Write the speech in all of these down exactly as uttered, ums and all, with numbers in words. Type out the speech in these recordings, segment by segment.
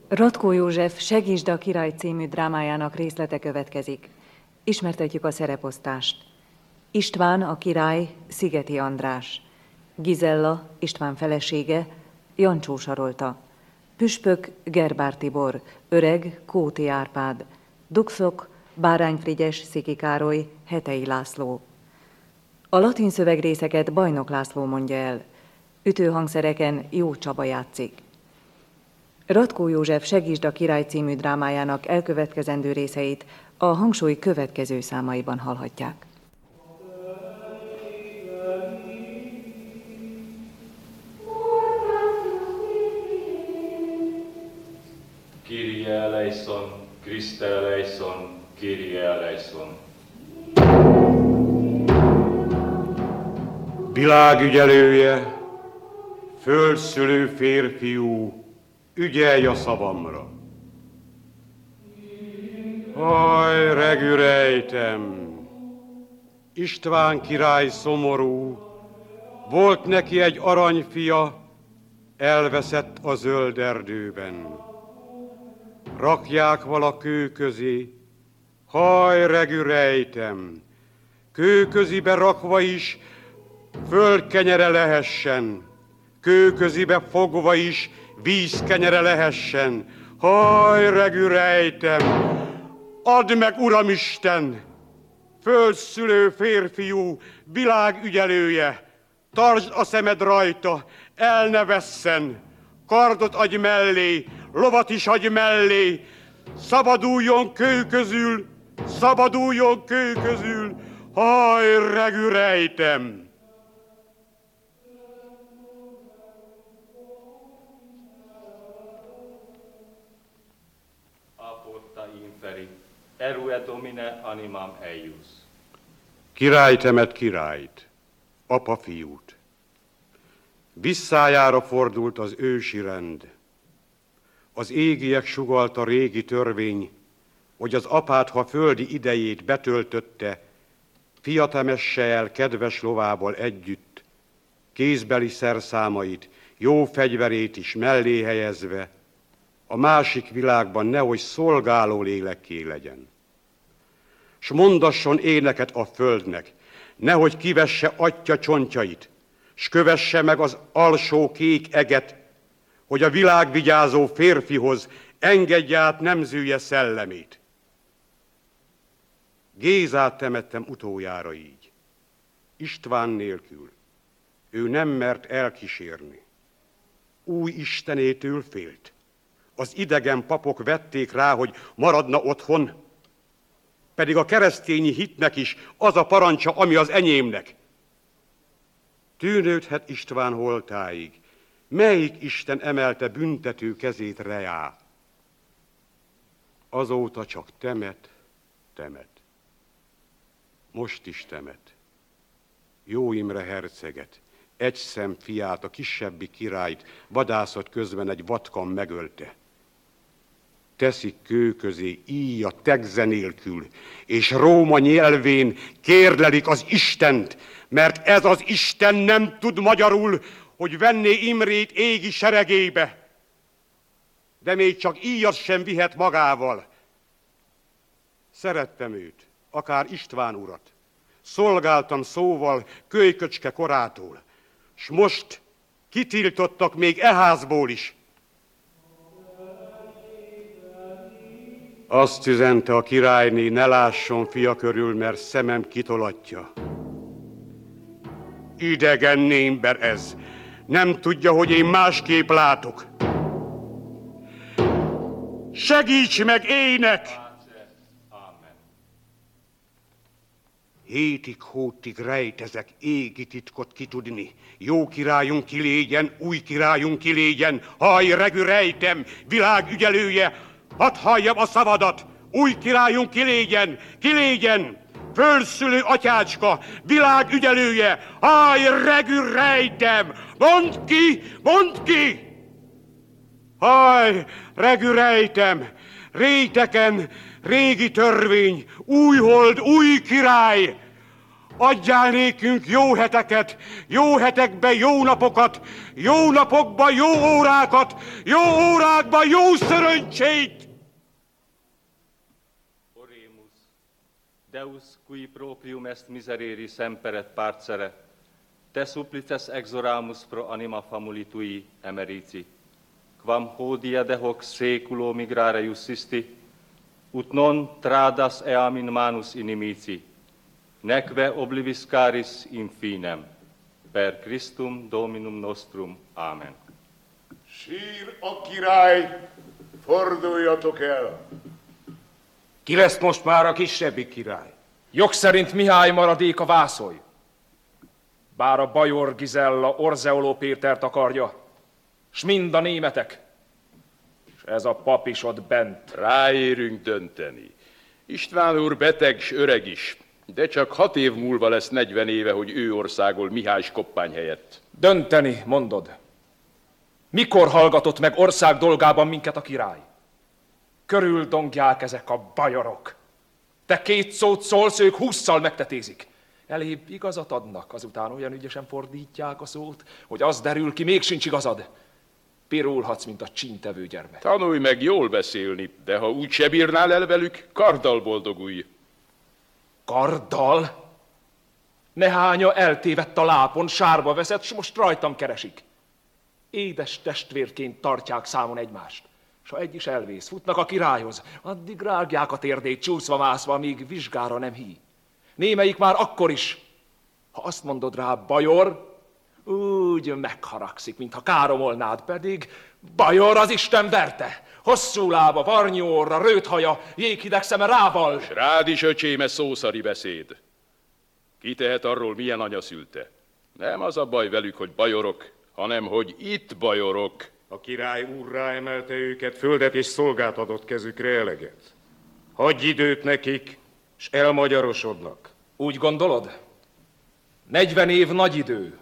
Ratkó József Segítsd a király című drámájának részlete következik. Ismertetjük a szereposztást. István a király, Szigeti András. Gizella, István felesége, Jancsó Sarolta. Püspök, Gerbár Tibor. Öreg, Kóti Árpád. Dukszok, Bárány Frigyes, Sziki Károly, Hetei László. A latin szövegrészeket Bajnok László mondja el. Ütőhangszereken Jó Csaba játszik. Ratkó József Segítsd a király című drámájának elkövetkezendő részeit a hangsúly következő számaiban hallhatják. Kyrie eleison, Christe eleison, Kyrie eleison. Világügyelője, földszülő férfiú, ügyelj a szavamra. Haj, regürejtem, István király szomorú, volt neki egy aranyfia, elveszett a zöld erdőben. Rakják vala kő közé, haj, regürejtem, kő közibe rakva is földkenyere lehessen, kő közibe fogva is vízkenyere lehessen. Haj, regürejtem, add meg, Uramisten, földszülő férfiú, világügyelője, tartsd a szemed rajta, el ne vesszen, kardot adj mellé, lovat is adj mellé, szabaduljon kő közül, szabaduljon kő közül, haj, regürejtem. Erue domine animam eius. Király temet királyt, apa fiút. Visszájára fordult az ősi rend. Az égiek sugallta régi törvény, hogy az apát, ha földi idejét betöltötte, fia temesse el kedves lovával együtt, kézbeli szerszámait, jó fegyverét is mellé helyezve, a másik világban nehogy szolgáló lélekké legyen. S mondasson éneket a földnek, nehogy kivesse atya csontjait, s kövesse meg az alsó kék eget, hogy a világvigyázó férfihoz engedje át nemzője szellemét. Gézát temettem utoljára így, István nélkül. Ő nem mert elkísérni. Új istenétől félt. Az idegen papok vették rá, hogy maradna otthon, pedig a keresztényi hitnek is az a parancsa, ami az enyémnek. Tűnődhet István holtáig, melyik Isten emelte büntető kezét reá. Azóta csak temet, temet. Most is temet. Jó Imre herceget, egy szem fiát, a kisebbi királyt vadászat közben egy vatkan megölte. Teszik kő közé íj a tegze nélkül, és Róma nyelvén kérlelik az Istent, mert ez az Isten nem tud magyarul, hogy venné Imrét égi seregébe. De még csak íjat sem vihet magával. Szerettem őt, akár István urat. Szolgáltam szóval kölyköcske korától, s most kitiltottak még e házból is. Azt üzente a királyné, ne lásson fia körül, mert szemem kitolatja. Idegen némber ez, nem tudja, hogy én másképp látok. Segíts meg, ének! Hétig, hótig rejtezek, égi titkot kitudni. Jó királyunk kilégyen, új királyunk kilégyen. Haj, regű rejtem, világügyelője, hadd halljam a szavadat. Új királyunk kilégyen, kilégyen, földszülő atyácska, világügyelője. Haj, regű rejtem, mondd ki, mondd ki! Haj, regű rejtem, réteken, régi törvény, új hold, új király. Adjál nékünk jó heteket, jó hetekbe jó napokat, jó napokba jó órákat, jó órákba jó szöröncsét! Oremus, Deus qui proprium est miserere semperet parcere, te supplices exoramus pro anima famuli tui emerici, quam hodie de hoc seculo migrare iussisti, ut non tradas eam in manus inimici, neque oblivis caris infinem, per Christum Dominum nostrum. Amen. Sír a király, forduljatok el! Ki lesz most már a kisebbik király? Jog szerint Mihály maradék a Vászolj. Bár a bajor Gizella Orzeoló Pétert akarja, s mind a németek, s ez a pap is ott bent. Ráérünk dönteni. István úr beteg s öreg is, de csak hat év múlva lesz negyven éve, hogy ő országol Mihály Koppány helyett. Dönteni, mondod. Mikor hallgatott meg ország dolgában minket a király? Körüldongják ezek a bajorok. Te két szót szólsz, ők hússzal megtetézik. Elébb igazat adnak, azután olyan ügyesen fordítják a szót, hogy az derül ki, még sincs igazad. Pirulhatsz, mint a csíntevő gyermek. Tanulj meg jól beszélni, de ha úgy se bírnál el velük, karddal boldogulj. Karddal? Nehánya eltévedt a lápon, sárba veszett, s most rajtam keresik. Édes testvérként tartják számon egymást. S ha egy is elvész, futnak a királyhoz, addig rágják a térdét csúszva-mászva, míg vizsgára nem hí. Némelyik már akkor is, ha azt mondod rá, bajor, úgy megharagszik, mintha káromolnád, pedig bajor az Isten verte. Hosszú lába, varnyú orra, rőt haja, jéghideg szeme rával. S rád is, öcsém, ez szószari beszéd. Ki tehet arról, milyen anya szülte? Nem az a baj velük, hogy bajorok, hanem hogy itt bajorok. A király úrrá emelte őket, földet és szolgát adott kezükre eleget. Hagyj időt nekik, s elmagyarosodnak. Úgy gondolod? Negyven év nagy idő,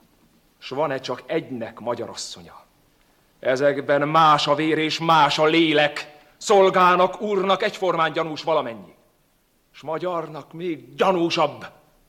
s van-e csak egynek magyarasszonya? Ezekben más a vér és más a lélek, szolgának, úrnak egyformán gyanús valamennyi. S magyarnak még gyanúsabb.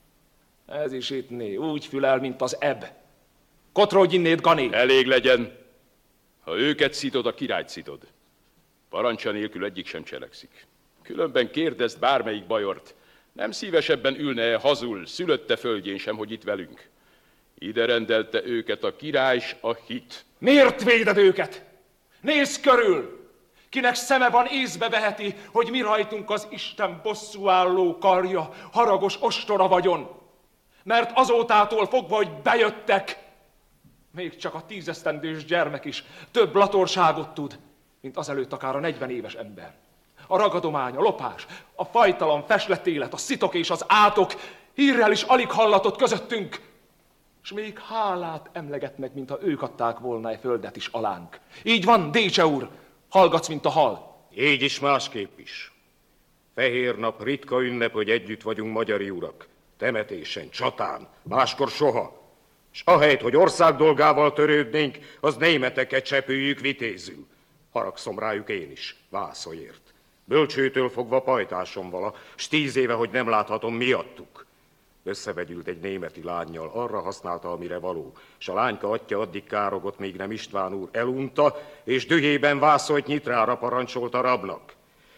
Ez is ittné, úgy fülel, mint az eb. Kotrodj innét, Gané! Elég legyen. Ha őket szítod, a királyt szítod. Parancsa nélkül egyik sem cselekszik. Különben kérdezd bármelyik bajort, nem szívesebben ülne-e hazul, szülötte földjén sem, hogy itt velünk. Ide rendelte őket a király s a hit. Miért véded őket? Nézz körül! Kinek szeme van, észbe veheti, hogy mi rajtunk az Isten bosszúálló karja, haragos ostora vagyon. Mert azótától fogva, hogy bejöttek, még csak a tízesztendős gyermek is több latorságot tud, mint azelőtt akár a negyven éves ember. A ragadomány, a lopás, a fajtalan feslett élet, a szitok és az átok hírrel is alig hallatott közöttünk, és még hálát emlegetnek, mintha ők adták volna egy földet is alánk. Így van, Décse úr, hallgatsz, mint a hal. Így is másképp is. Fehér nap, ritka ünnep, hogy együtt vagyunk magyari urak. Temetésen, csatán, máskor soha. S ahelyett, hogy ország dolgával törődnénk, az németeket csepüljük vitézül. Haragszom rájuk én is, Vászolyért. Bölcsőtől fogva pajtásom vala, s tíz éve, hogy nem láthatom miattuk. Összevegyült egy németi lánnyal, arra használta, amire való, s a lányka atya addig károgott, míg nem István úr elunta, és dühében Vászolyt Nyitrára parancsolta rabnak.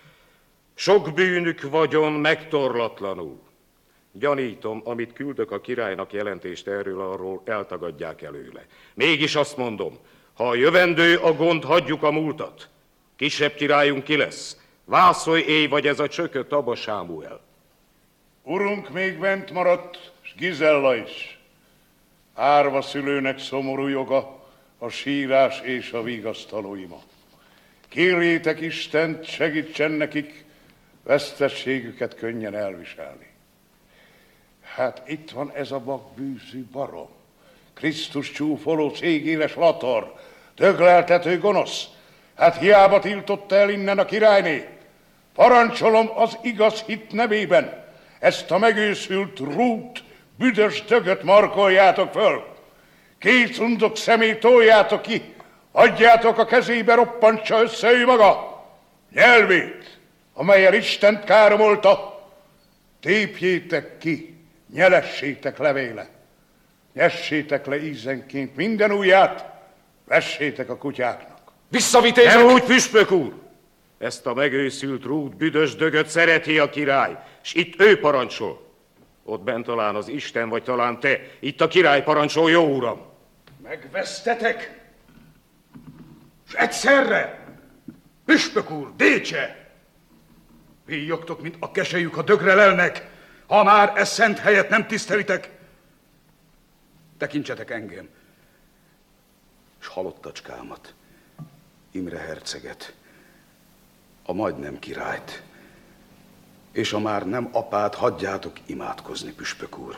Sok bűnük vagyon megtorlatlanul. Gyanítom, amit küldök a királynak jelentést erről, arról eltagadják előle. Mégis azt mondom, ha a jövendő a gond, hagyjuk a múltat. Kisebb királyunk ki lesz? Vászoly éj vagy ez a csökött Aba Sámuel? Urunk még bent maradt, s Gizella is. Árva szülőnek szomorú joga, a sírás és a vigasztaló ima. Kérjétek Istent, segítsen nekik vesztességüket könnyen elviselni. Hát itt van ez a vakbűzű barom, Krisztus csúfoló cégéles lator, dögleltető gonosz. Hát hiába tiltotta el innen a királyné. Parancsolom az igaz hit nevében, ezt a megőszült rút, büdös dögöt markoljátok föl. Két undok szemét toljátok ki, adjátok a kezébe, roppantsa össze ő maga. Nyelvét, amelyel Istent káromolta, tépjétek ki nyelessétek levéle, nyessétek le ízenként minden ujját, vessétek a kutyáknak. Visszavitézek! Nem úgy, püspök úr! Ezt a megőszült rút, büdös dögöt szereti a király, s itt ő parancsol. Ott bent talán az Isten, vagy talán te, itt a király parancsol, jó uram. Megvesztetek? És egyszerre? Püspök úr, Décse! Víjogtok, mint a keselyük a dögre lelnek, ha már e szent helyet nem tisztelitek. Tekintsetek engem, s halottacskámat, Imre herceget, a majdnem királyt, és a már nem apát hagyjátok imádkozni, püspök úr.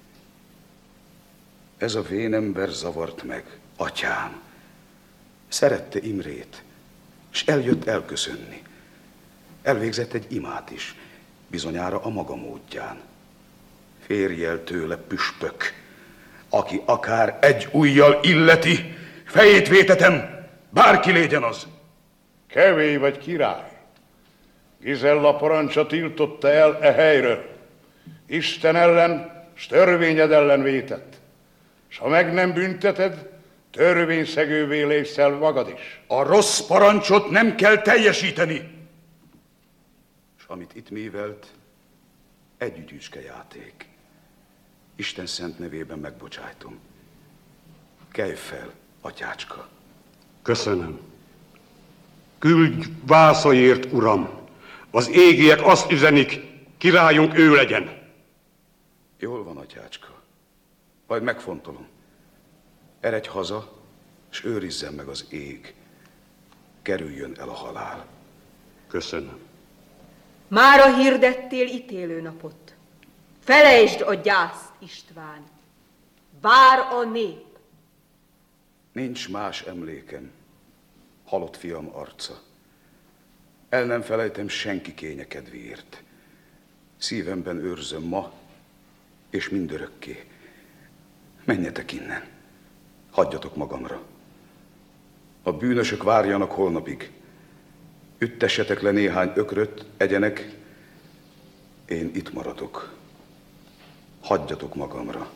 Ez a vénember zavart meg, atyám. Szerette Imrét, és eljött elköszönni. Elvégzett egy imát is, bizonyára a maga módján. Férj el tőle, püspök, aki akár egy ujjal illeti, fejét vétetem, bárki légyen az. Kevés vagy király. Gizella parancsa tiltotta el e helyről. Isten ellen, s törvényed ellen vétett. S ha meg nem bünteted, törvényszegővé lészel magad is. A rossz parancsot nem kell teljesíteni. És amit itt művelt, egy ügyücske játék. Isten szent nevében megbocsájtom. Kelj fel, atyácska. Köszönöm. Küldj vászaiért, uram! Az égiek azt üzenik, királyunk ő legyen. Jól van, atyácska. Majd megfontolom. Eredj haza, és őrizzen meg az ég. Kerüljön el a halál. Köszönöm. Mára hirdettél ítélőnapot. Felejtsd a gyászt, István. Vár a nép. Nincs más emlékem, halott fiam arca. El nem felejtem senki kénye kedvéért. Szívemben őrzöm ma, és mindörökké. Menjetek innen, hagyjatok magamra. A bűnösök várjanak holnapig. Üttessetek le néhány ökröt, egyenek, én itt maradok. Hagyjatok magamra.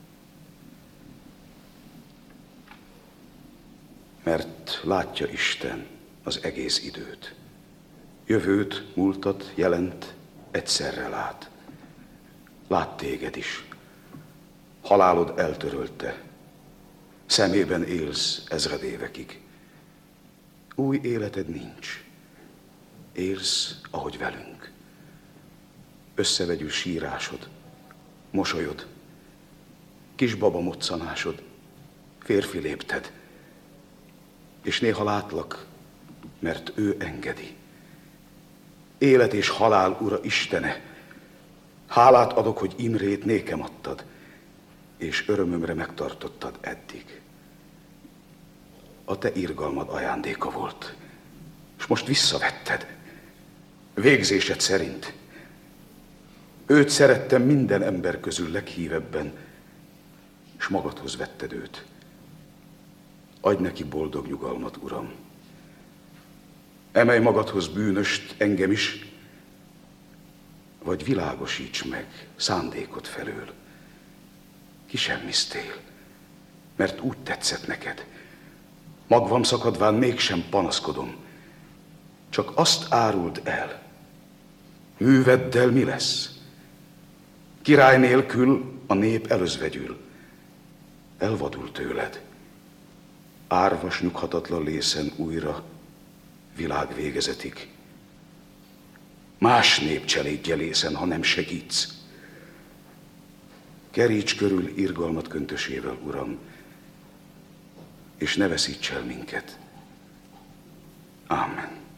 Mert látja Isten az egész időt. Jövőt, múltat, jelent, egyszerre lát. Lát téged is. Halálod eltörölte. Szemében élsz ezred évekig. Új életed nincs. Élsz, ahogy velünk. Összevegyül sírásod, mosolyod, kisbaba moccanásod, férfi lépted, és néha látlak, mert ő engedi. Élet és halál ura Istene, hálát adok, hogy Imrét nékem adtad, és örömömre megtartottad eddig. A te irgalmad ajándéka volt, és most visszavetted, végzésed szerint. Őt szerettem minden ember közül leghívebben, és magadhoz vetted őt. Adj neki boldog nyugalmat, Uram. Emelj magadhoz bűnöst, engem is, vagy világosíts meg szándékod felől. Kisemmiztél, mert úgy tetszett neked. Magvam szakadván mégsem panaszkodom, csak azt áruld el, műveddel mi lesz? Király nélkül a nép elözvegyül, elvadul tőled. Árvas nyughatatlan lészen újra, világ végezetig. Más nép cselédje lészen, ha nem segítsz. Keríts körül irgalmat köntösével, Uram, és ne veszíts el minket. Ámen.